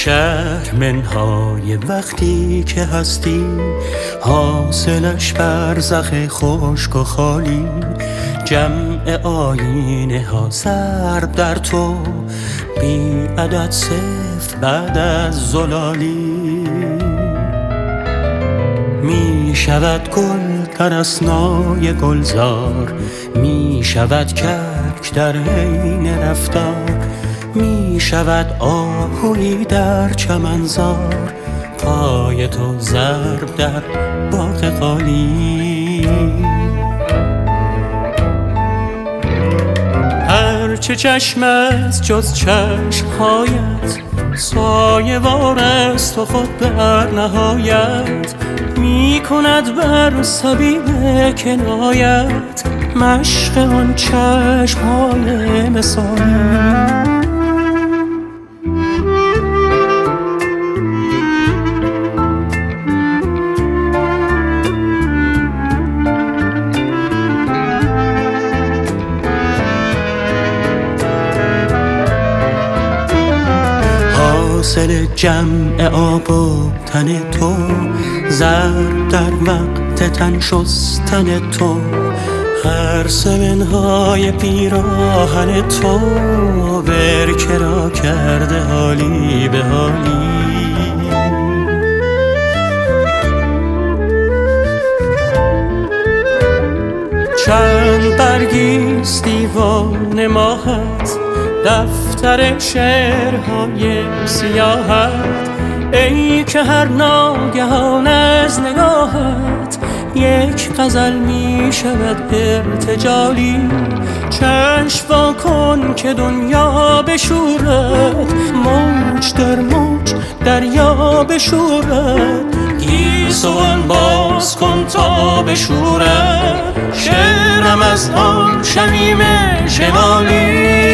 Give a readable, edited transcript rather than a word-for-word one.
شهر منهای وقتی که هستی، حاصلش برزخ خشک و خالی، جمع آینه ها ضرب در تو، بی عدد صفر بعد از زلالی. می شود گل در اثنای گلزار، می شود کبک در حین رفتار، می شود آهویی در چمنزار، پای تو ضرب در باغ خالی. هرچه چشم است جز چشمهایت، سایه وار است و خود در نهایت، می کند بر سبیل کنایت مشق آن چشمهای مثالی. حاصل جمع آب و تن تو، ضرب در وقت تن شستن تو، هر منهای پیراهن تو، برکه را کرده حالی به حالی. چند برگیست دیوان ماهت، دفتر شعرهای سیاهت، ای که هر ناگهان از نگاهت یک غزل می شود ارتجالی. چشم وا کن که دنیا بشورد، موج در موج دریا بشورد، گیسوان باز کن تا بشورد، شعرم از آن شمیم شمالی.